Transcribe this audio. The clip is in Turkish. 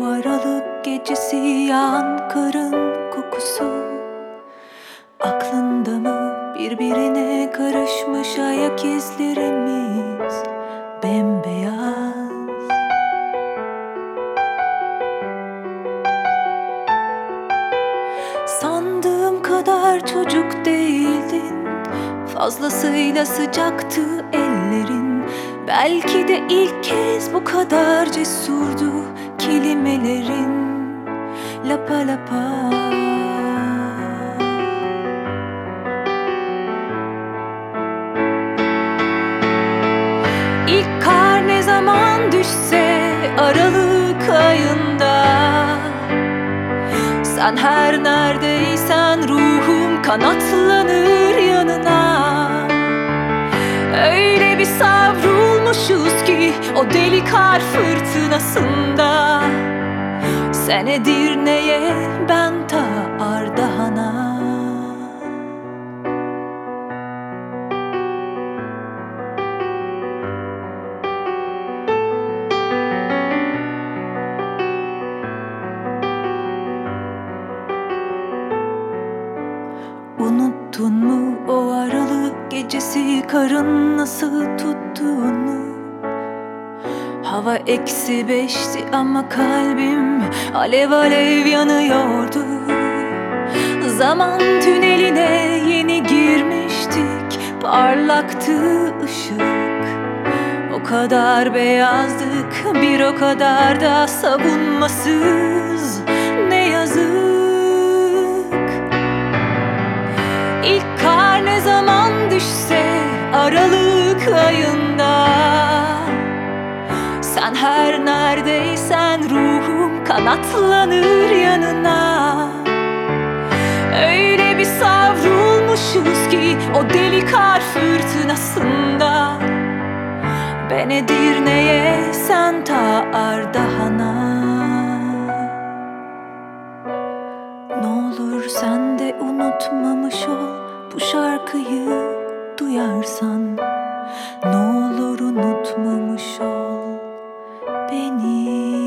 O aralık gecesi yağan karın kokusu aklında mı birbirine karışmış ayak izlerimiz bembeyaz. Sandığım kadar çocuk değildin, fazlasıyla sıcaktı ellerin. Belki de ilk kez bu kadar cesurdu kelimelerin. Lapa lapa. İlk kar ne zaman düşse Aralık ayında, sen her neredeysen ruhum kanatlanır yanına. Öyle bir savrulmuşuz ki o deli kar fırtınasında. Sen Edirne'ye, ben ta Ardahan'a. Unuttun mu o aralık gecesi karın nasıl tuttuğunu? Hava -5'ti ama kalbim alev alev yanıyordu. Zaman tüneline yeni girmiştik, parlaktı ışık. O kadar beyazdık, bir o kadar da savunmasız. Ne yazık. İlk kar ne zaman düşse Aralık ayında, sen her neredeysen ruhum kanatlanır yanına. Öyle bir savrulmuşuz ki o deli kar fırtınasında. Ben Edirne'ye, sen ta Ardahan'a. Ne olur sen de unutmamış ol bu şarkıyı duyarsan. Ne olur unutmamış ol beni.